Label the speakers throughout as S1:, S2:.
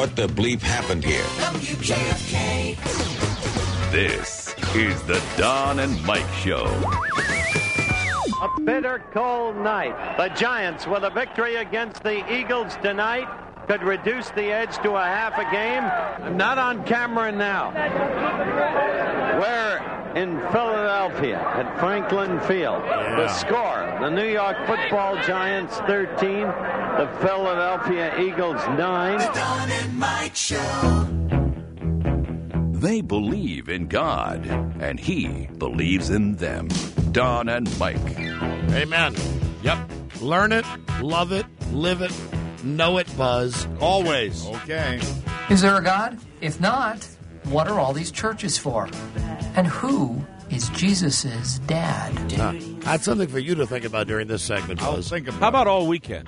S1: what the bleep happened here.
S2: WJFK.
S3: This is the Don and Mike Show.
S4: A bitter cold night. The Giants, with a victory against the Eagles tonight, could reduce the edge to a half a game. I'm not on camera now. We're in Philadelphia at Franklin Field. The score, the New York Football Giants 13, the Philadelphia Eagles 9.
S2: The Don and Mike Show.
S3: They believe in God, and he believes in them. Don and Mike.
S5: Amen. Yep. Learn it, love it, live it, know it, Buzz. Always. Okay.
S6: Is there a God? If not, what are all these churches for? And who is Jesus' dad?
S5: That's something for you to think about during this segment, Buzz.
S7: How about all weekend?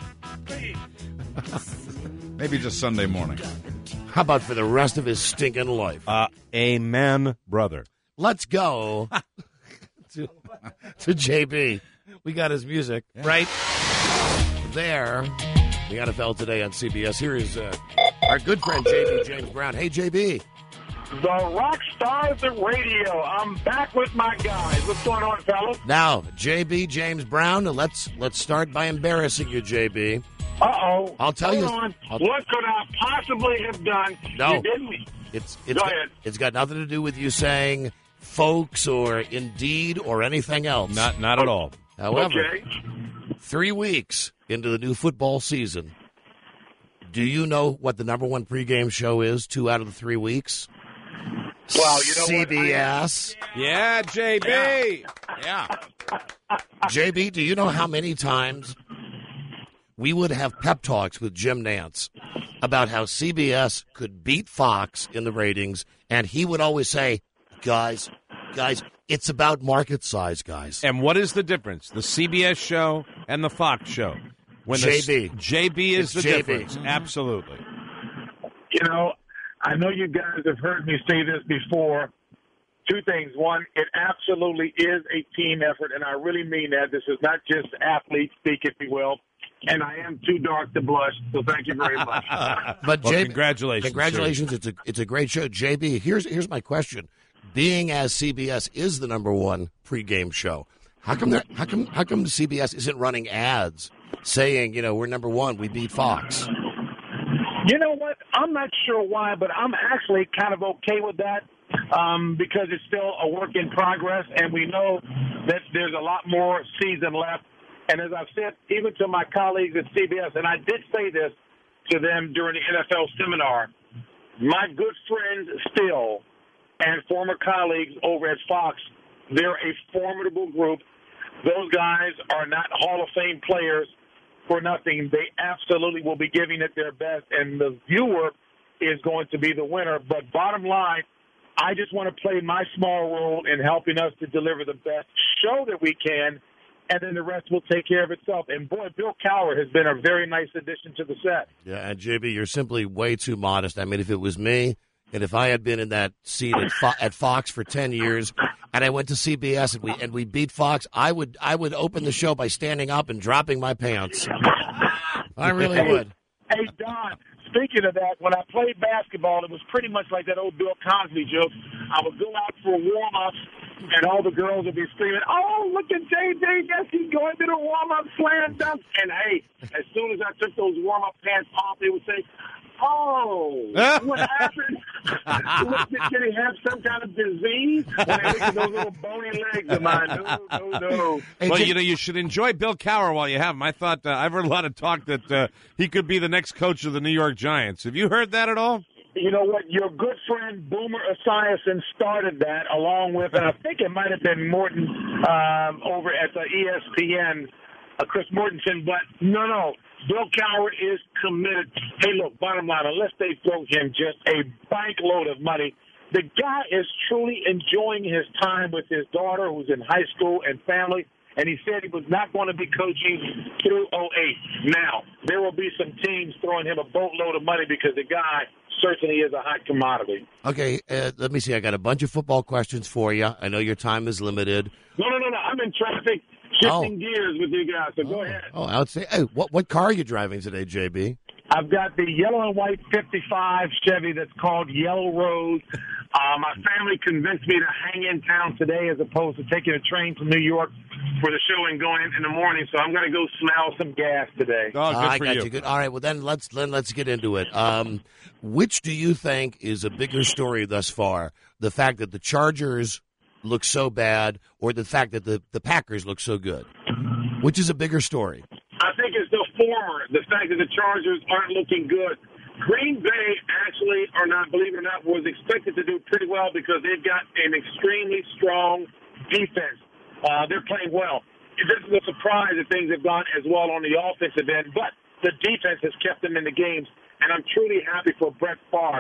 S8: Maybe just Sunday morning.
S5: How about for the rest of his stinking life?
S7: Amen, brother.
S5: Let's go to JB. We got his music right there. The NFL Today on CBS. Here is our good friend JB James Brown. Hey, JB.
S9: The rock stars of radio. I'm back with my guys. What's going on, fellas?
S5: Now, JB James Brown. Let's start by embarrassing you, JB.
S9: Uh-oh.
S5: I'll tell you.
S9: Hold on. What could I possibly have done?
S5: No.
S9: You didn't.
S5: Go ahead. It's got nothing to do with you saying folks or indeed or anything else.
S7: Not at all.
S5: However,
S9: Okay.
S5: 3 weeks into the new football season, do you know what the number one pregame show is 2 out of the 3 weeks?
S9: Well, you know
S5: CBS.
S7: Yeah, JB.
S5: Yeah. JB, do you know how many times we would have pep talks with Jim Nantz about how CBS could beat Fox in the ratings, and he would always say, guys, it's about market size, guys.
S7: And what is the difference? The CBS show and the Fox show? When
S5: JB.
S7: JB is the
S5: JB.
S7: difference. Absolutely.
S9: You know, I know you guys have heard me say this before. 2 things. One, it absolutely is a team effort, and I really mean that. This is not just athlete speak, if you will. And I am too dark to blush, so thank you very much.
S5: But
S7: Well,
S5: JB,
S7: congratulations.
S5: It's a great show. JB, here's my question. Being as CBS is the number one pregame show, how come CBS isn't running ads saying, we're number one, we beat Fox?
S9: You know what? I'm not sure why, but I'm actually kind of okay with that because it's still a work in progress, and we know that there's a lot more season left. And as I've said, even to my colleagues at CBS, and I did say this to them during the NFL seminar, my good friends still and former colleagues over at Fox, they're a formidable group. Those guys are not Hall of Fame players for nothing. They absolutely will be giving it their best, and the viewer is going to be the winner. But bottom line, I just want to play my small role in helping us to deliver the best show that we can, and then the rest will take care of itself. And, boy, Bill Cowher has been a very nice addition to the set.
S5: Yeah, and JB, you're simply way too modest. I mean, if it was me, and if I had been in that seat at Fox for 10 years, and I went to CBS and we beat Fox, I would open the show by standing up and dropping my pants. I really would.
S9: Hey, Don, speaking of that, when I played basketball, it was pretty much like that old Bill Cosby joke. I would go out for warm-ups, and all the girls would be screaming, "Oh, look at JJ, yes, he's going to the warm-up slam dunk." And, hey, as soon as I took those warm-up pants off, they would say, "Oh, what happened? Did he have some kind of disease?" When I look at those little bony legs of mine, no.
S5: Hey,
S7: Well, you should enjoy Bill Cowher while you have him. I thought I've heard a lot of talk that he could be the next coach of the New York Giants. Have you heard that at all?
S9: You know what? Your good friend Boomer Esiason started that along with, and I think it might have been Morton over at the ESPN, Chris Mortensen. But no. Bill Cowher is committed. Hey, look, bottom line, unless they throw him just a bank load of money, the guy is truly enjoying his time with his daughter who's in high school and family, and he said he was not going to be coaching through 08. Now, there will be some teams throwing him a boatload of money because the guy certainly is a hot commodity.
S5: Okay, let me see. I got a bunch of football questions for you. I know your time is limited.
S9: No. I'm in traffic. Shifting gears with you guys, so go ahead.
S5: Oh, I would say, hey, what car are you driving today, JB?
S9: I've got the yellow and white 55 Chevy that's called Yellow Rose. My family convinced me to hang in town today as opposed to taking a train to New York for the show and going in the morning. So I'm going to go smell some gas today.
S7: Oh, good
S5: I
S7: for
S5: got
S7: you.
S5: you. Good. All right. Well, then let's get into it. Which do you think is a bigger story thus far? The fact that the Chargers look so bad, or the fact that the Packers look so good? Which is a bigger story?
S9: I think it's the former, the fact that the Chargers aren't looking good. Green Bay actually, or not, believe it or not, was expected to do pretty well because they've got an extremely strong defense. They're playing well. This is a surprise that things have gone as well on the offensive end, but the defense has kept them in the games, and I'm truly happy for Brett Favre.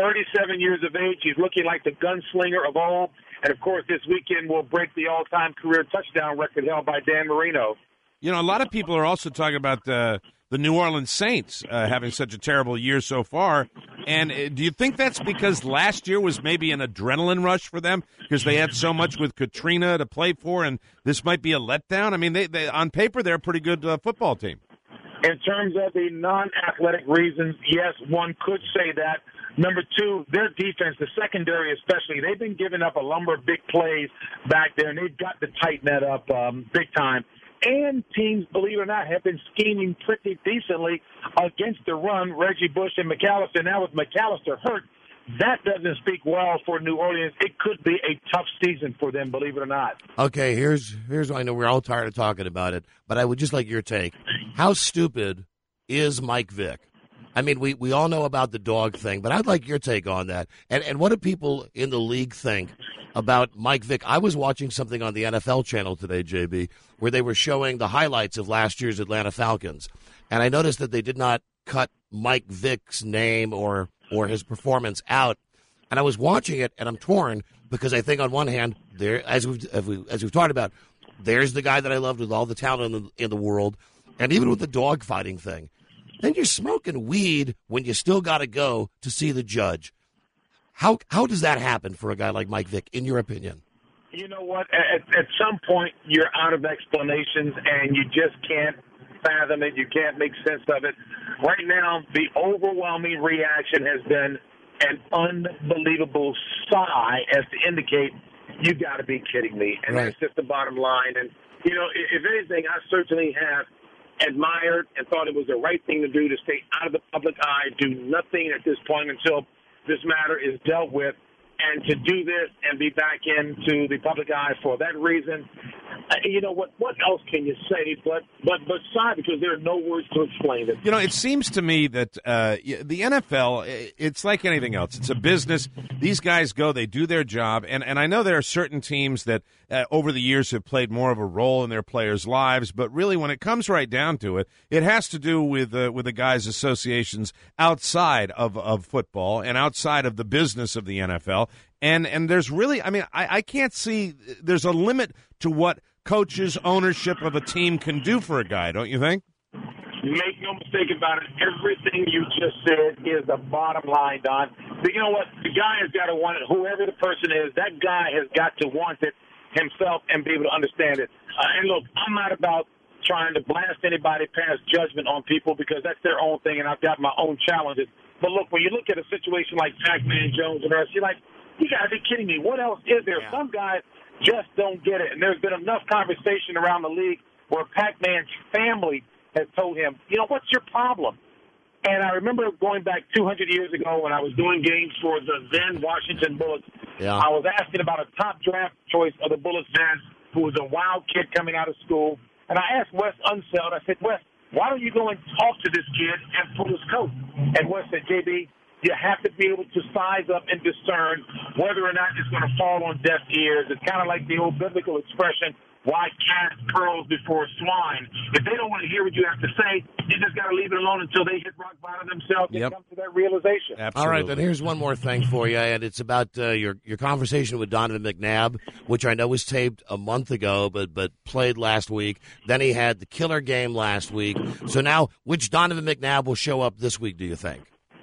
S9: 37 years of age, he's looking like the gunslinger of old, and of course this weekend will break the all-time career touchdown record held by Dan Marino.
S7: You know, a lot of people are also talking about the New Orleans Saints having such a terrible year so far. And do you think that's because last year was maybe an adrenaline rush for them because they had so much with Katrina to play for, and this might be a letdown? I mean, they on paper, they're a pretty good football team.
S9: In terms of the non-athletic reasons, yes, one could say that. Number two, their defense, the secondary especially, they've been giving up a number of big plays back there, and they've got to tighten that up big time. And teams, believe it or not, have been scheming pretty decently against the run. Reggie Bush and McAllister. Now with McAllister hurt, that doesn't speak well for New Orleans. It could be a tough season for them, believe it or not.
S5: Okay, here's I know we're all tired of talking about it, but I would just like your take. How stupid is Mike Vick? I mean, we all know about the dog thing, but I'd like your take on that. And what do people in the league think about Mike Vick? I was watching something on the NFL channel today, JB, where they were showing the highlights of last year's Atlanta Falcons. And I noticed that they did not cut Mike Vick's name or his performance out. And I was watching it, and I'm torn because I think on one hand, there, as we've talked about, there's the guy that I loved with all the talent in the world, and even with the dog fighting thing. Then you're smoking weed when you still got to go to see the judge. How does that happen for a guy like Mike Vick, in your opinion?
S9: You know what? At some point, you're out of explanations, and you just can't fathom it. You can't make sense of it. Right now, the overwhelming reaction has been an unbelievable sigh as to indicate, you got to be kidding me. And
S5: right.
S9: That's just the bottom line. And, you know, if anything, I certainly have admired and thought it was the right thing to do to stay out of the public eye, do nothing at this point until this matter is dealt with, and to do this and be back into the public eye for that reason, you know, what else can you say but sigh, because there are no words to explain it.
S7: You know, it seems to me that the NFL, it's like anything else. It's a business. These guys go, they do their job, and I know there are certain teams that over the years have played more of a role in their players' lives, but really when it comes right down to it, it has to do with the guys' associations outside of football and outside of the business of the NFL. And there's really, I mean, I can't see, there's a limit to what coaches, ownership of a team can do for a guy, don't you think?
S9: Make no mistake about it. Everything you just said is the bottom line, Don. But you know what? The guy has got to want it. Whoever the person is, that guy has got to want it himself and be able to understand it. And look, I'm not about trying to blast anybody, pass judgment on people, because that's their own thing, and I've got my own challenges. But look, when you look at a situation like Pac-Man Jones and us, you're like, you got to be kidding me. What else is there?
S5: Yeah.
S9: Some guys just don't get it. And there's been enough conversation around the league where Pac-Man's family has told him, you know, what's your problem? And I remember going back 200 years ago when I was doing games for the then Washington Bullets.
S5: Yeah.
S9: I was asking about a top draft choice of the Bullets then, who was a wild kid coming out of school. And I asked Wes Unseld, I said, Wes, why don't you go and talk to this kid and pull his coat? And Wes said, JB, you have to be able to size up and discern whether or not it's going to fall on deaf ears. It's kind of like the old biblical expression, why cast pearls before swine? If they don't want to hear what you have to say, you just got to leave it alone until they hit rock bottom themselves and come to that realization.
S7: Absolutely.
S5: All right, then here's one more thing for you, and it's about your conversation with Donovan McNabb, which I know was taped a month ago, but played last week. Then he had the killer game last week. So now, which Donovan McNabb will show up this week, do you think?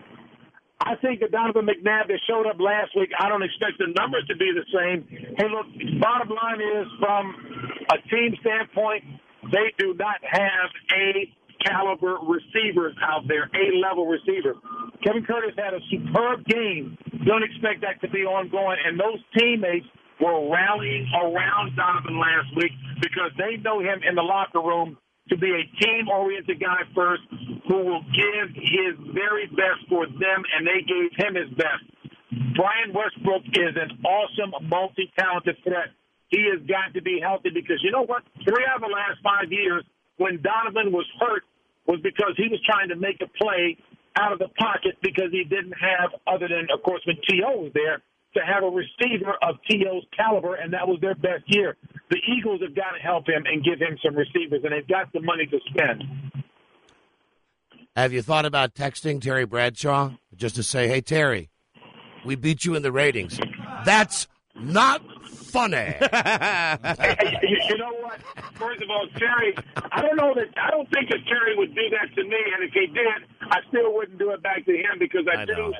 S9: I think that Donovan McNabb that showed up last week, I don't expect the numbers to be the same. Hey, look, bottom line is, from a team standpoint, they do not have a caliber receivers out there, A-level receivers. Kevin Curtis had a superb game. Don't expect that to be ongoing. And those teammates were rallying around Donovan last week because they know him in the locker room to be a team-oriented guy first who will give his very best for them, and they gave him his best. Brian Westbrook is an awesome, multi-talented threat. He has got to be healthy because you know what? 3 out of the last 5 years when Donovan was hurt was because he was trying to make a play out of the pocket because he didn't have, other than, of course, when T.O. was there, to have a receiver of T.O.'s caliber, and that was their best year. The Eagles have got to help him and give him some receivers, and they've got the money to spend.
S5: Have you thought about texting Terry Bradshaw just to say, hey, Terry, we beat you in the ratings? That's not funny.
S9: Hey, you know what? First of all, Terry, I don't think that Terry would do that to me, and if he did, I still wouldn't do it back to him because I do feel,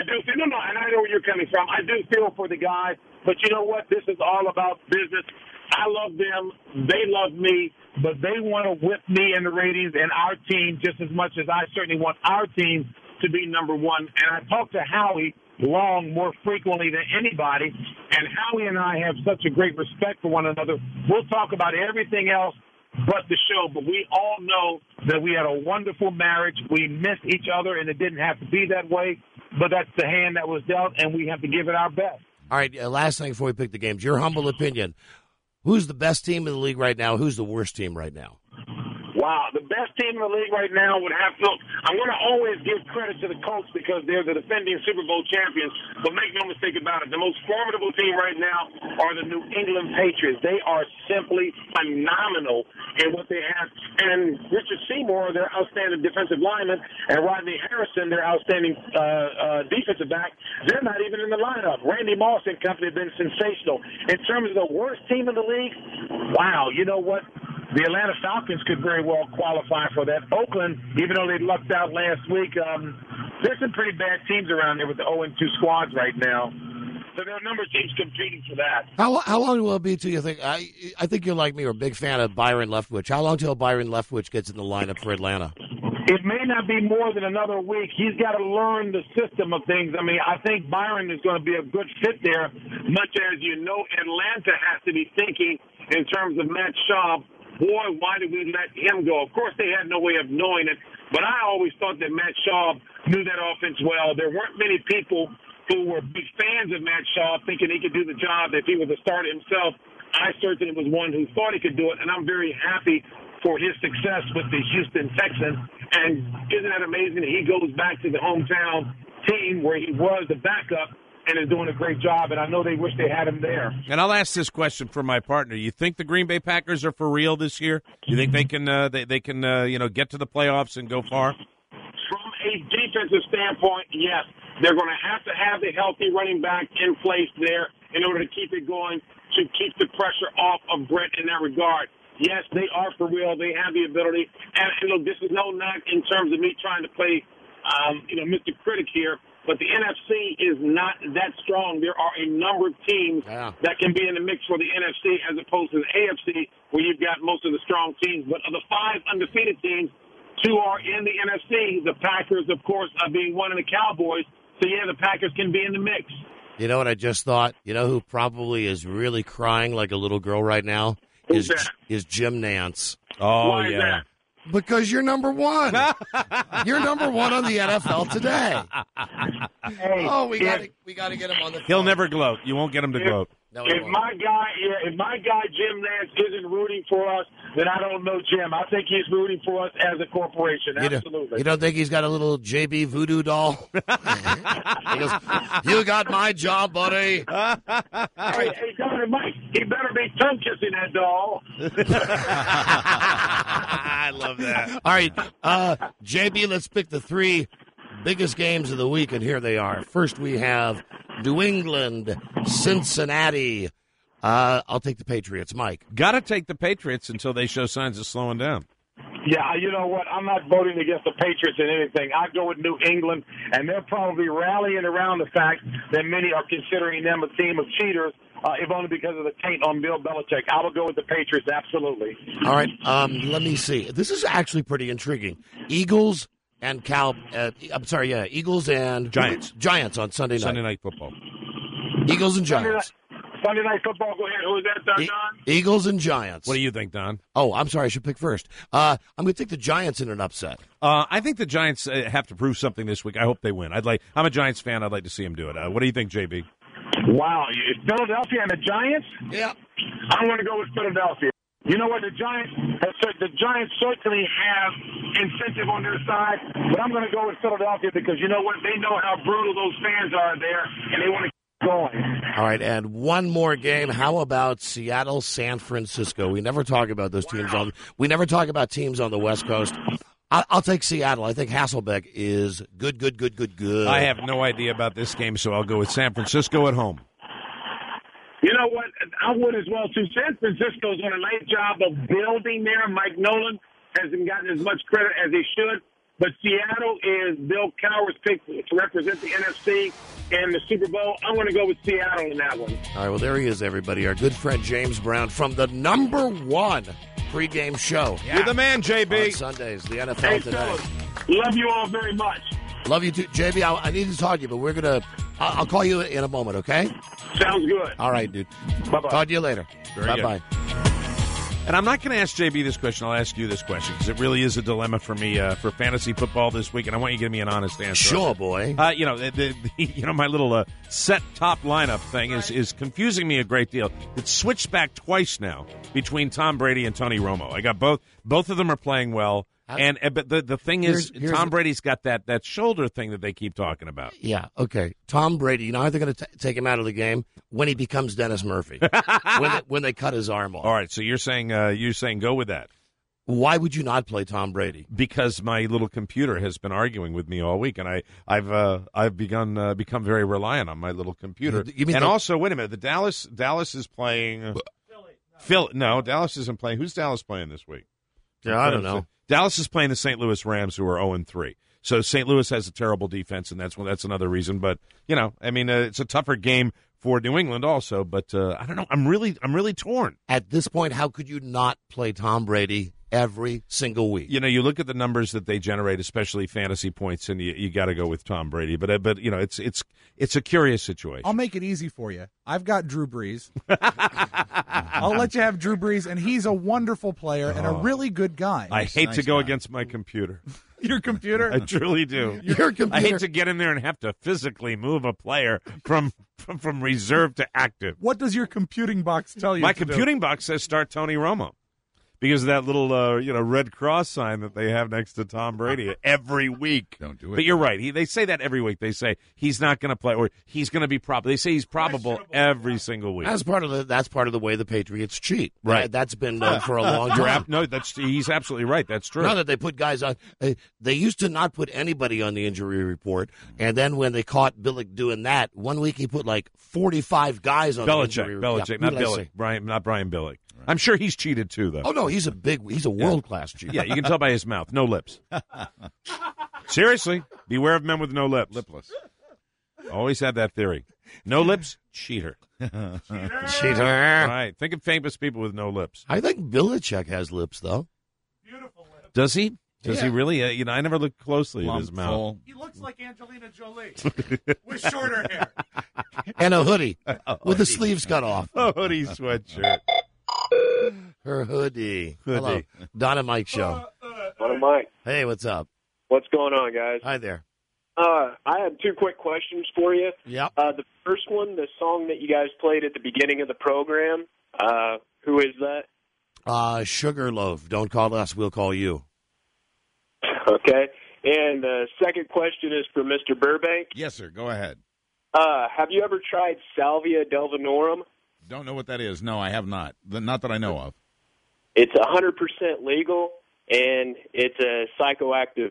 S9: and I know where you're coming from. I do feel for the guy, but you know what? This is all about business. I love them. They love me, but they want to whip me in the ratings and our team just as much as I certainly want our team to be number one. And I talk to Howie Long more frequently than anybody, and Howie and I have such a great respect for one another. We'll talk about everything else but the show, but we all know that we had a wonderful marriage. We missed each other, and it didn't have to be that way, but that's the hand that was dealt, and we have to give it our best.
S5: All right, last thing before we pick the games, your humble opinion. Who's the best team in the league right now? Who's the worst team right now?
S9: Wow, the best team in the league right now would have to – I'm going to always give credit to the Colts because they're the defending Super Bowl champions, but make no mistake about it, the most formidable team right now are the New England Patriots. They are simply phenomenal in what they have. And Richard Seymour, their outstanding defensive lineman, and Rodney Harrison, their outstanding defensive back, they're not even in the lineup. Randy Moss and company have been sensational. In terms of the worst team in the league, wow, you know what? The Atlanta Falcons could very well qualify for that. Oakland, even though they lucked out last week, there's some pretty bad teams around there with the 0-2 squads right now. So there are a number of teams competing for that.
S5: How long will it be till you think? I think you're like me, or a big fan of Byron Leftwich. How long till Byron Leftwich gets in the lineup for Atlanta?
S9: It may not be more than another week. He's got to learn the system of things. I mean, I think Byron is going to be a good fit there, much as you know Atlanta has to be thinking in terms of Matt Schaub. Boy, why did we let him go? Of course, they had no way of knowing it, but I always thought that Matt Schaub knew that offense well. There weren't many people who were big fans of Matt Schaub thinking he could do the job if he was a starter himself. I certainly was one who thought he could do it, and I'm very happy for his success with the Houston Texans. And isn't that amazing that he goes back to the hometown team where he was the backup and is doing a great job, and I know they wish they had him there.
S7: And I'll ask this question for my partner. You think the Green Bay Packers are for real this year? You think they can get to the playoffs and go far?
S9: From a defensive standpoint, yes. They're going to have the healthy running back in place there in order to keep it going, to keep the pressure off of Brett in that regard. Yes, they are for real. They have the ability. And look, this is no knock in terms of me trying to play, Mr. Critic here. But the NFC is not that strong. There are a number of teams that can be in the mix for the NFC as opposed to the AFC, where you've got most of the strong teams. But of the 5 undefeated teams, 2 are in the NFC. The Packers, of course, are being one of the Cowboys. So, yeah, the Packers can be in the mix.
S5: You know what I just thought? You know who probably is really crying like a little girl right now?
S9: Who's that?
S5: Is Jim Nance.
S7: Oh,
S9: Why is that?
S5: Because you're number one. You're number one on the NFL today.
S9: Hey,
S5: we got to get him on the phone.
S7: He'll never gloat. You won't get him to gloat.
S5: No, he
S9: if
S5: won't.
S9: my guy Jim Nance isn't rooting for us, then I don't know Jim. I think he's rooting for us as a corporation. Absolutely.
S5: You don't think he's got a little JB voodoo doll? He goes, you got my job, buddy.
S9: Hey, Governor Mike, he better be tongue kissing that doll.
S7: I love that.
S5: All right, JB, let's pick the 3 biggest games of the week, and here they are. First, we have New England, Cincinnati. I'll take the Patriots. Mike.
S7: Got to take the Patriots until they show signs of slowing down.
S9: Yeah, you know what? I'm not voting against the Patriots in anything. I go with New England, and they're probably rallying around the fact that many are considering them a team of cheaters if only because of the taint on Bill Belichick. I will go with the Patriots, absolutely.
S5: All right, let me see. This is actually pretty intriguing. Eagles and Eagles and
S7: Giants.
S5: Giants on Sunday night.
S7: Sunday Night Football.
S5: Eagles and Giants.
S9: Sunday Night Football, go ahead. Who is that, Don?
S5: Eagles and Giants.
S7: What do you think, Don?
S5: Oh, I'm sorry. I should pick first. I'm going to take the Giants in an upset.
S7: I think the Giants have to prove something this week. I hope they win. I'm a Giants fan. I'd like to see them do it. What do you think, JB?
S9: Wow. Philadelphia and the Giants?
S5: Yeah.
S9: I'm going to go with Philadelphia. You know what? The Giants certainly have incentive on their side, but I'm going to go with Philadelphia because you know what? They know how brutal those fans are there, and they want to keep going.
S5: All right, and one more game. How about Seattle, San Francisco? We never talk about those teams we never talk about teams on the West Coast. I'll take Seattle. I think Hasselbeck is good.
S7: I have no idea about this game, so I'll go with San Francisco at home.
S9: You know what? I would as well, too. San Francisco's done a nice job of building there. Mike Nolan hasn't gotten as much credit as he should. But Seattle is Bill Cowher's pick to represent the NFC in the Super Bowl. I'm going to go with Seattle in that one.
S5: All right, well, there he is, everybody. Our good friend James Brown from the #1 pregame show.
S7: Yeah. You're the man, JB.
S5: On Sundays, the NFL
S9: Hey,
S5: Today.
S9: fellas, love you all very much.
S5: Love you too. JB, I need to talk to you, but I'll call you in a moment, okay?
S9: Sounds good.
S5: All right, dude.
S9: Bye-bye.
S5: Talk to you later.
S7: Very
S5: Bye-bye.
S7: And I'm not going to ask JB this question. I'll ask you this question because it really is a dilemma for me for fantasy football this week, and I want you to give me an honest answer.
S5: Sure, boy.
S7: My little set top lineup thing is confusing me a great deal. It's switched back twice now between Tom Brady and Tony Romo. I got both of them are playing well. But the thing is, Tom Brady's got that shoulder thing that they keep talking about.
S5: Yeah, okay. Tom Brady, you know how they're going to take him out of the game? When he becomes Dennis Murphy. when they cut his arm off.
S7: All right, so you're saying go with that.
S5: Why would you not play Tom Brady?
S7: Because my little computer has been arguing with me all week, and I've become very reliant on my little computer. Also, wait a minute, the Dallas is playing Philly. No, Dallas isn't playing. Who's Dallas playing this week?
S5: Yeah, I don't know.
S7: Dallas is playing the St. Louis Rams, who are 0-3. So St. Louis has a terrible defense, and that's another reason. But it's a tougher game for New England also. But I don't know. I'm really torn
S5: at this point. How could you not play Tom Brady every single week?
S7: You look at the numbers that they generate, especially fantasy points, and you got to go with Tom Brady. But it's a curious situation.
S1: I'll make it easy for you. I've got Drew Brees. I'll let you have Drew Brees, and he's a wonderful player and a really good guy.
S7: I hate to go against my computer.
S1: Your computer?
S7: I truly do.
S5: Your computer.
S7: I hate to get in there and have to physically move a player from reserve to active.
S1: What does your computing box tell you?
S7: My computing box says start Tony Romo. Because of that little, Red Cross sign that they have next to Tom Brady every week.
S8: Don't do it.
S7: But you're right. They say that every week. They say he's not going to play or he's going to be probable. They say he's probable every single week.
S5: That's part of the way the Patriots cheat.
S7: Right.
S5: That's been known for a long time.
S7: He's absolutely right. That's true.
S5: Now that they put guys on, they used to not put anybody on the injury report, and then when they caught Billick doing that, one week he put like 45 guys on the injury report.
S7: Belichick, not Billick. Not Brian Billick. I'm sure he's cheated too, though.
S5: Oh no, he's a world-class cheater.
S7: Yeah, you can tell by his mouth, no lips. Seriously, beware of men with no lips.
S8: Lipless.
S7: Always had that theory. No lips, cheater.
S5: Cheater.
S7: Right. Think of famous people with no lips.
S5: I think Belichick has lips, though.
S1: Beautiful lips.
S7: Does he? Does he really? I never looked closely at his mouth.
S1: He looks like Angelina Jolie with shorter hair.
S5: And a hoodie with the sleeves cut off.
S7: A hoodie sweatshirt.
S5: Her hoodie. Hello. Don and Mike show.
S10: What am I?
S5: Hey, what's up?
S10: What's going on, guys?
S5: Hi there.
S10: I had two quick questions for you.
S5: Yep.
S10: The first one, the song that you guys played at the beginning of the program, who is that?
S5: Sugarloaf. Don't call us, we'll call you.
S10: Okay. And the second question is for Mr. Burbank.
S8: Yes, sir. Go ahead.
S10: Have you ever tried Salvia Delvinorum?
S8: Don't know what that is. No, I have not. Not that I know of.
S10: It's 100% legal, and it's a psychoactive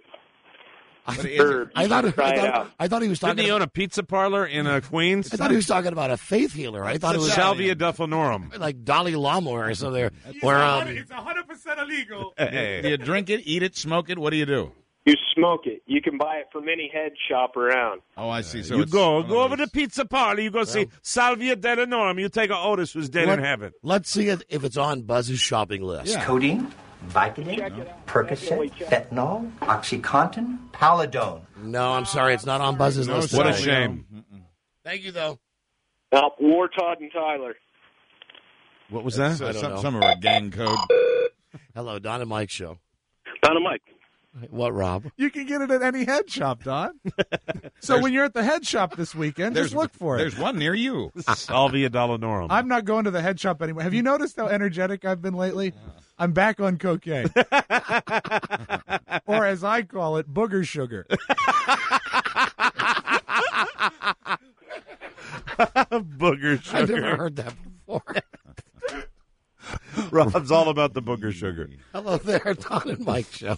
S10: herb.
S5: I thought he was talking.
S7: Didn't he own a pizza parlor in Queens?
S5: I thought he was talking about a faith healer. I thought it was
S7: Salvia Delvinorum,
S5: like Dalai Lama or something.
S1: It's 100% illegal.
S8: Do you drink it, eat it, smoke it? What do you do?
S10: You smoke it. You can buy it from any head shop around.
S8: Oh, I see. So
S7: you
S8: it's
S7: go
S8: one of
S7: over
S8: those-
S7: to Pizza Parlor. You go see Salvia Dell'Enorme. You take a Otis who's dead in heaven.
S5: Let's see if it's on Buzz's shopping list.
S8: Yeah.
S11: Codeine, Vicodin, Percocet, fentanyl, OxyContin, Paladone.
S5: No, I'm sorry, it's not on Buzz's list.
S7: What a
S5: today.
S7: shame.
S5: Thank you, though.
S10: War Todd and Tyler.
S7: What was that?
S5: I don't know.
S8: Some of our gang code.
S5: Hello, Don and Mike show.
S10: Don and Mike.
S5: What, Rob?
S1: You can get it at any head shop, Don. So when you're at the head shop this weekend, just look for it.
S8: There's one near you.
S7: Salvia Dell'Enorme.
S1: I'm not going to the head shop anymore. Have you noticed how energetic I've been lately? I'm back on cocaine. Or as I call it, booger sugar.
S7: Booger sugar.
S5: I've never heard that before.
S7: Rob's all about the booger sugar.
S5: Hello there, Don and Mike show.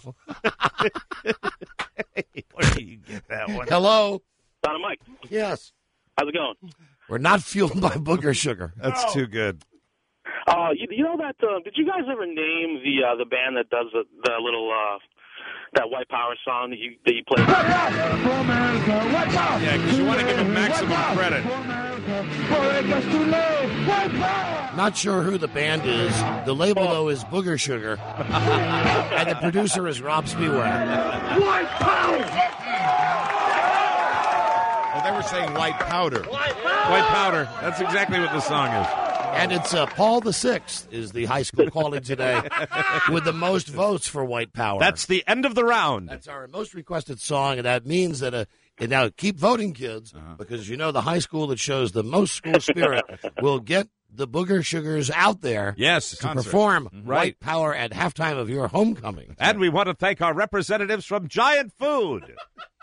S7: Where do you get that one?
S5: Hello.
S10: Don and Mike.
S5: Yes.
S10: How's it going?
S5: We're not fueled by booger sugar.
S7: That's too good.
S10: You know that? Did you guys ever name the band that does the little that White Power song that you played?
S7: Yeah, because you want to give him maximum credit.
S5: Not sure who the band is. The label, though, is Booger Sugar. And the producer is Rob Spiewak.
S8: White powder. Oh, they were saying white powder.
S7: White powder. That's exactly what the song is.
S5: And it's Paul the Sixth is the high school calling today with the most votes for White Power.
S7: That's the end of the round.
S5: That's our most requested song, and that means that and now keep voting, kids, because you know the high school that shows the most school spirit will get the Booger Sugars out there
S7: Yes.
S5: to perform White Power at halftime of your homecoming.
S7: And we want to thank our representatives from Giant Food.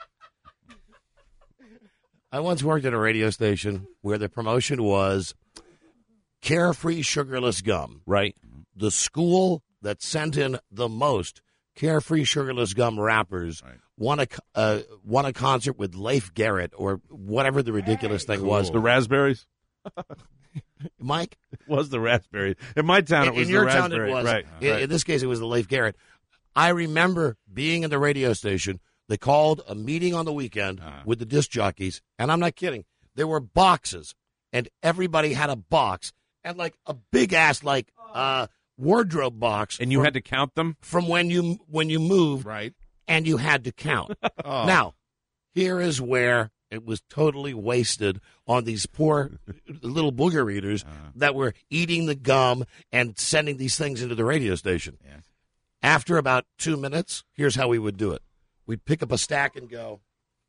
S5: I once worked at a radio station where the promotion was Carefree Sugarless Gum.
S7: Right.
S5: The school that sent in the most Carefree Sugarless Gum wrappers won a concert with Leif Garrett or whatever the ridiculous thing was.
S7: The raspberries?
S5: Mike?
S7: It was the raspberries. In my town, it was
S5: in your
S7: the
S5: town
S7: raspberry.
S5: it was.
S7: Right.
S5: In this case, it was the Leif Garrett. I remember being in the radio station. They called a meeting on the weekend with the disc jockeys, and I'm not kidding. There were boxes, and everybody had a box, and like a big ass wardrobe box.
S7: And you had to count them
S5: from when you moved,
S8: right?
S5: And you had to count. Now, here is where it was totally wasted on these poor little booger eaters that were eating the gum and sending these things into the radio station.
S8: Yes.
S5: After about 2 minutes, here's how we would do it. We'd pick up a stack and go,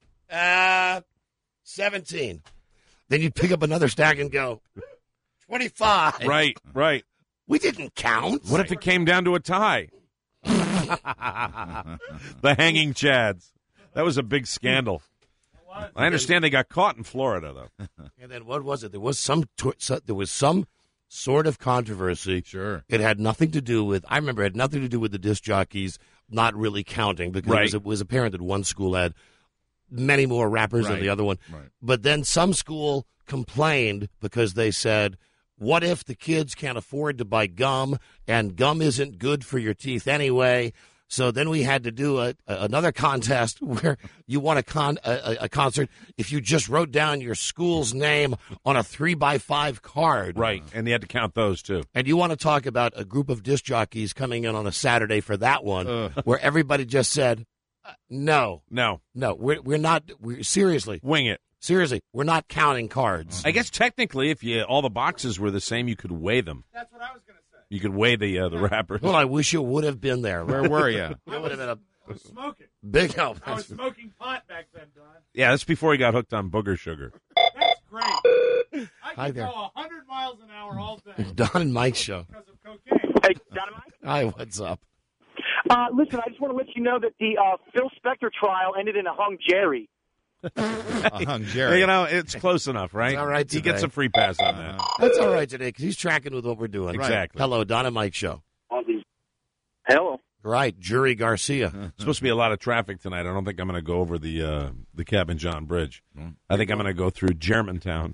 S5: 17. Then you'd pick up another stack and go, 25.
S7: Right.
S5: We didn't count.
S7: What if it came down to a tie? The hanging chads. That was a big scandal. I understand they got caught in Florida, though.
S5: And then what was it? There was some sort of controversy.
S8: Sure.
S5: It had nothing to do with, I remember it had nothing to do with the disc jockeys not really counting because it was apparent that one school had many more rappers than the other one.
S8: Right.
S5: But then some school complained because they said, what if the kids can't afford to buy gum and gum isn't good for your teeth anyway? So then we had to do another contest where you won a concert if you just wrote down your school's name on a 3x5 card.
S7: Right, and you had to count those, too.
S5: And you want to talk about a group of disc jockeys coming in on a Saturday for that one where everybody just said, no, we're not, seriously.
S7: Wing it.
S5: Seriously, we're not counting cards.
S7: I guess technically if all the boxes were the same, you could weigh them.
S1: That's what I was going to say.
S7: You could weigh the rappers.
S5: Well, I wish you would have been there.
S8: Where were you?
S5: It would have been
S1: I was smoking.
S5: big help.
S1: I was smoking pot back then, Don.
S7: Yeah, that's before he got hooked on booger sugar.
S1: That's great. I
S5: Hi
S1: can
S5: there.
S1: go 100 miles an hour all day
S5: Don and Mike show.
S1: because of cocaine.
S10: Hey, Don and Mike?
S5: Hi, what's up?
S10: Listen, I just want to let you know that the Phil Spector trial ended in a hung Jerry.
S8: Hung Jerry.
S7: You know, it's close enough, right?
S5: It's all right
S7: He gets
S5: today.
S7: a free pass on that.
S5: That's all right today because he's tracking with what we're doing.
S7: Exactly.
S5: Hello, Don and Mike show.
S10: Hello.
S5: Right, Jury Garcia.
S7: There's supposed to be a lot of traffic tonight. I don't think I'm going to go over the Cabin John Bridge. I think I'm going to go through Germantown.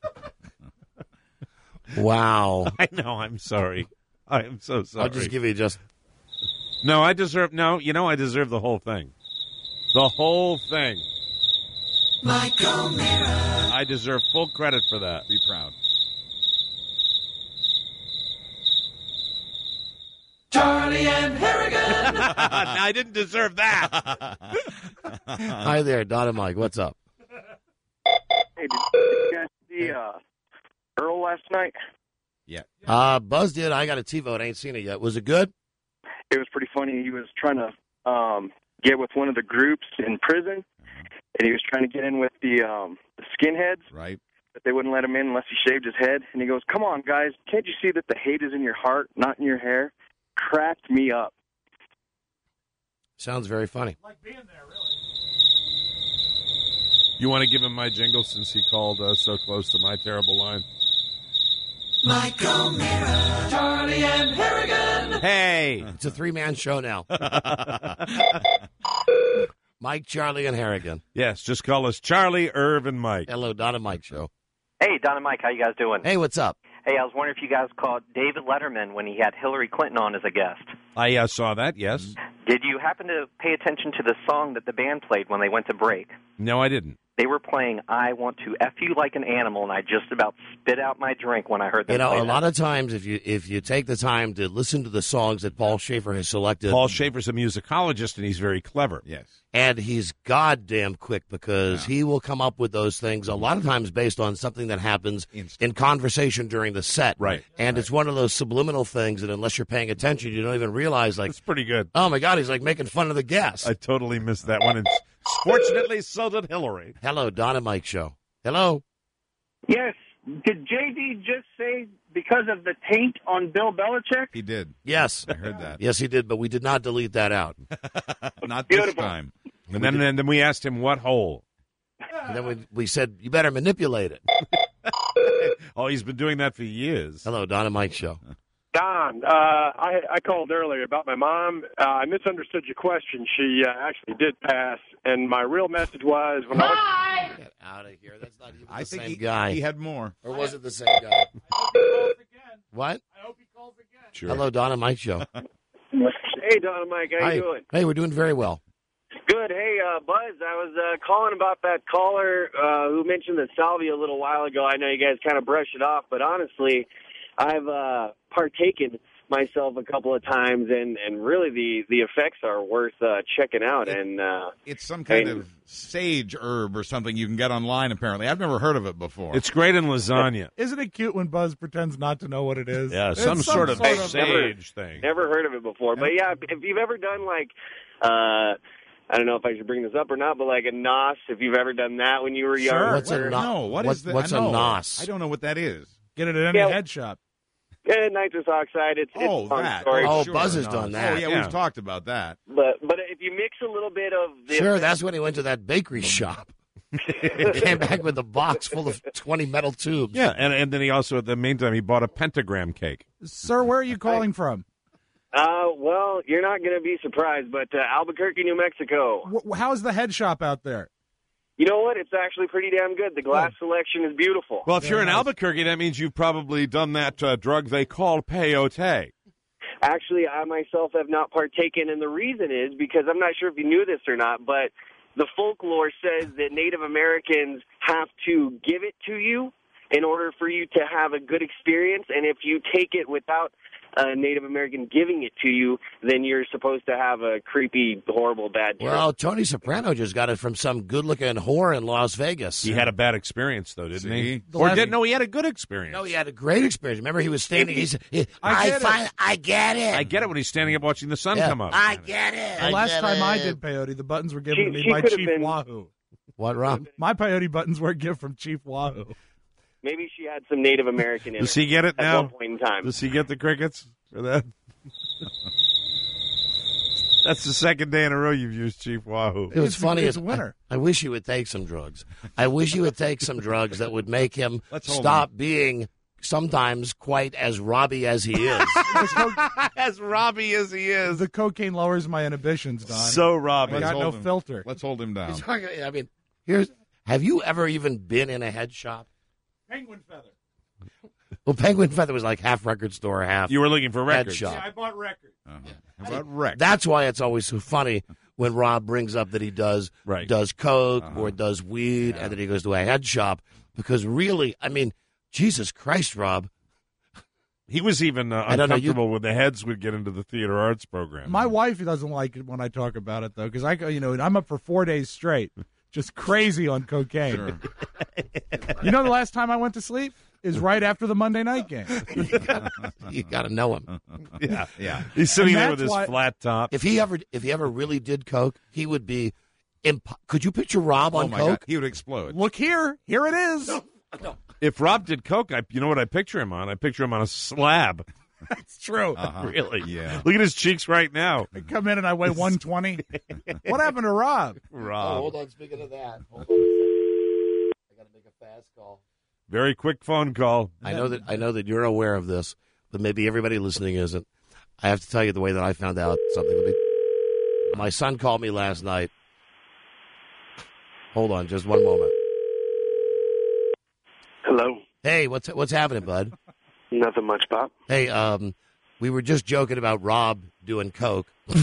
S5: Wow.
S7: I know. I'm sorry. I am so sorry.
S5: I'll just give you
S7: No, I deserve the whole thing. The whole thing.
S2: Mike O'Meara.
S7: I deserve full credit for that.
S8: Be proud.
S2: Charlie and Harrigan.
S7: I didn't deserve that.
S5: Hi there, Don and Mike. What's up?
S12: Hey, did you guys see Earl last night?
S8: Yeah.
S5: Buzz did. I got a TiVo. I ain't seen it yet. Was it good?
S12: It was pretty funny. He was trying to get with one of the groups in prison, and he was trying to get in with the skinheads.
S8: Right.
S12: But they wouldn't let him in unless he shaved his head. And he goes, "Come on, guys. Can't you see that the hate is in your heart, not in your hair?" Cracked me up.
S5: Sounds very funny.
S1: Like being there, really.
S7: You want to give him my jingle since he called so close to my terrible line?
S2: Mike O'Meara. Charlie and Harrigan.
S7: Hey!
S5: It's a three-man show now. Mike, Charlie, and Harrigan.
S7: Yes, just call us Charlie, Irv, and Mike.
S5: Hello, Don and Mike show.
S13: Hey, Don and Mike, how you guys doing?
S5: Hey, what's up?
S13: Hey, I was wondering if you guys caught David Letterman when he had Hillary Clinton on as a guest.
S7: I saw that, yes.
S13: Did you happen to pay attention to the song that the band played when they went to break?
S7: No, I didn't.
S13: They were playing "I Want to F You Like an Animal," and I just about spit out my drink when I heard them play
S5: a
S13: that.
S5: lot of times, if you take the time to listen to the songs that Paul Schaefer has selected,
S7: Paul Schaefer's a musicologist, and he's very clever.
S8: Yes.
S5: and he's goddamn quick because he will come up with those things a lot of times based on something that happens in conversation during the set.
S7: Right.
S5: And it's one of those subliminal things that unless you're paying attention, you don't even realize, like,
S7: it's pretty good.
S5: Oh, my God, he's like making fun of the guests.
S7: I totally missed that one. And fortunately, so did Hillary.
S5: Hello, Don and Mike show. Hello.
S9: Yes. Did JD just say because of the taint on Bill Belichick?
S8: He did.
S5: Yes.
S8: I heard that.
S5: Yes, he did, but we did not delete that out.
S8: Not this time.
S7: And then we asked him what hole.
S5: And then we said, you better manipulate it.
S7: Oh, he's been doing that for years.
S5: Hello, Don and Mike show.
S14: Don, I called earlier about my mom. I misunderstood your question. She actually did pass, and my real message was when I
S5: Get out of here. That's not even
S8: I
S5: the
S8: think
S5: same guy.
S8: he had more.
S5: Or was it the same guy? What?
S1: I hope he calls again.
S7: Sure.
S5: Hello, Don and Mike show.
S14: Hey, Don and Mike, how
S5: Hi.
S14: you doing?
S5: Hey, we're doing very well.
S14: Good. Hey, Buzz, I was calling about that caller who mentioned the salvia a little while ago. I know you guys kind of brushed it off, but honestly, I've partaken myself a couple of times, and really the effects are worth checking out. And
S8: It's some kind of sage herb or something you can get online, apparently. I've never heard of it before.
S7: It's great in lasagna.
S1: Isn't it cute when Buzz pretends not to know what it is?
S7: Yeah,
S1: It's
S7: some sort of sage thing.
S14: Never heard of it before. But, yeah, if you've ever done, like, I don't know if I should bring this up or not, but like a nos, if you've ever done that when you were young.
S1: Sure.
S5: What's a
S8: No,
S5: no?
S8: what is that?
S5: What's a
S8: No.
S5: nos?
S8: I don't know what that is.
S1: Get it at any
S14: Yeah.
S1: head shop.
S14: Nitrous oxide. It's
S8: Oh,
S14: a fun
S8: that.
S14: story.
S5: Oh,
S8: sure.
S5: Buzz has
S8: No.
S5: done that.
S8: Oh, yeah, we've talked about that.
S14: But if you mix a little bit of the
S5: Sure, that's when he went to that bakery shop. He came back with a box full of 20 metal tubes.
S7: Yeah, and then he also, at the meantime, he bought a pentagram cake.
S1: Sir, where are you calling from?
S14: well, you're not going to be surprised, but Albuquerque, New Mexico.
S1: How's the head shop out there?
S14: You know what? It's actually pretty damn good. The glass selection is beautiful.
S7: Well, if you're in Albuquerque, that means you've probably done that drug they call peyote.
S14: Actually, I myself have not partaken, and the reason is because I'm not sure if you knew this or not, but the folklore says that Native Americans have to give it to you in order for you to have a good experience, and if you take it without a Native American giving it to you, then you're supposed to have a creepy, horrible, bad trip.
S5: Well, Tony Soprano just got it from some good-looking whore in Las Vegas.
S7: He had a bad experience, though, didn't he?
S8: See?
S7: Or didn't? No, he had a good experience.
S5: No, he had a great experience. Remember, he was standing. I get it.
S7: I get it when he's standing up watching the sun come up.
S5: I get it.
S1: The last time I did peyote, the buttons were given to me
S14: She
S1: by
S14: could have
S1: Chief
S14: been-
S1: Wahoo.
S5: What, Rob?
S1: My peyote buttons were a gift from Chief Wahoo.
S14: Maybe she had some Native American in
S7: Does
S14: her
S7: he get it
S14: at
S7: now?
S14: one point in time.
S7: Does he get the crickets for that? That's the second day in a row you've used Chief Wahoo.
S5: It was funny.
S1: It's a winner.
S5: I wish he would take some drugs. I wish he would take some drugs that would make him
S8: Let's hold
S5: stop being sometimes quite as Robbie as he is.
S7: As Robbie as he is.
S1: The cocaine lowers my inhibitions, Don.
S7: So Robbie.
S1: I got no
S8: hold him.
S1: filter.
S8: Let's hold him down.
S5: I mean, have you ever even been in a head shop?
S1: Penguin feather.
S5: Well, Penguin Feather was like half record store, half
S7: You were looking for
S5: head
S7: records.
S5: shop.
S1: Yeah, I bought records.
S8: How about Rex?
S5: That's why it's always so funny when Rob brings up that he does coke or does weed, and then he goes to a head shop. Because really, I mean, Jesus Christ, Rob.
S7: He was even uncomfortable when the heads would get into the theater arts program.
S1: My wife doesn't like it when I talk about it, though, because I'm up for 4 days straight, just crazy on cocaine.
S8: Sure.
S1: You know, the last time I went to sleep is right after the Monday night game.
S5: You got to know him.
S7: Yeah. He's sitting there with his flat top.
S5: If he ever really did coke, he would be. Could you picture Rob on coke?
S8: God. He would explode.
S1: Look here it is.
S5: No.
S7: If Rob did coke, you know what I picture him on? I picture him on a slab.
S1: That's true.
S7: Really?
S8: Yeah.
S7: Look at his cheeks right now.
S1: I come in and I weigh 120. What happened to Rob?
S5: Oh, hold on. Speaking of that, hold on a second. I got to make a fast call.
S7: Very quick phone call.
S5: I know that you're aware of this, but maybe everybody listening isn't. I have to tell you the way that I found out something. My son called me last night. Hold on, just one moment.
S10: Hello.
S5: Hey, what's happening, bud?
S10: Nothing much, Pop.
S5: Hey, we were just joking about Rob doing coke,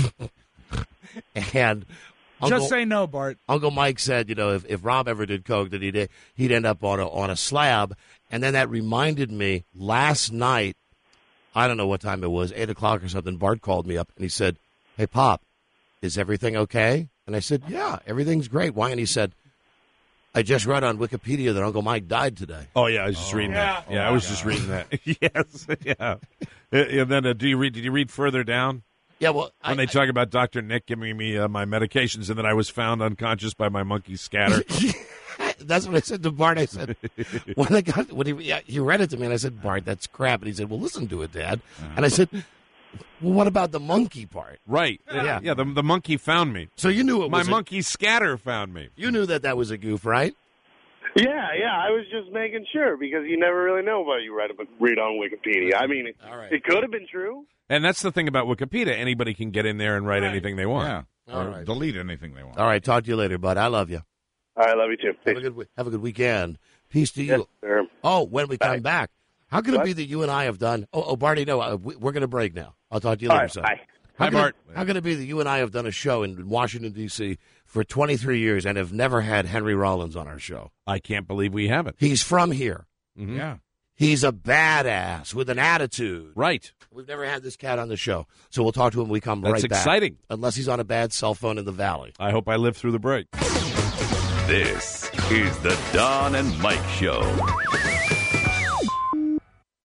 S5: and
S1: just say no, Bart.
S5: Uncle Mike said, if Rob ever did coke, that he'd end up on a slab, and then that reminded me last night. I don't know what time it was, 8:00 or something. Bart called me up and he said, "Hey, Pop, is everything okay?" And I said, "Yeah, everything's great." Why? And he said, "I just read on Wikipedia that Uncle Mike died today."
S7: Oh yeah, I was just reading that. Yeah, I was just reading that. Yes, yeah. And then did you read further down?
S5: Yeah, well,
S7: when they talk about Dr. Nick giving me my medications, and then I was found unconscious by my monkey scatter.
S5: That's what I said to Bart. I said when he read it to me, and I said, "Bart, that's crap." And he said, "Well, listen to it, Dad." And I said, "Well, what about the monkey part?"
S7: Right. Yeah. The monkey found me.
S5: So you knew it was
S7: my monkey scatter found me.
S5: You knew that was a goof, right?
S10: Yeah. I was just making sure because you never really know what you read on Wikipedia. I mean, it could have been true.
S7: And that's the thing about Wikipedia. Anybody can get in there and write anything they want.
S8: Yeah. Or delete anything they want.
S5: All right. Talk to you later, bud. I love you.
S10: All right. Love you too.
S5: Have a good weekend. Peace to you.
S10: Yes, sir.
S5: Oh, when we come back, how could it be that you and I have done? Oh, Barty, no, we're going to break now. I'll talk to you later,
S10: right,
S5: son.
S10: bye.
S5: Hi,
S7: Bart.
S5: How can it be that you and I have done a show in Washington, D.C. for 23 years and have never had Henry Rollins on our show?
S7: I can't believe we haven't.
S5: He's from here.
S7: Mm-hmm.
S8: Yeah.
S5: He's a badass with an attitude.
S7: Right.
S5: We've never had this cat on the show, so we'll talk to him when we come
S7: That's
S5: right back.
S7: That's exciting.
S5: Unless he's on a bad cell phone in the valley.
S7: I hope I live through the break.
S3: This is the Don and Mike Show.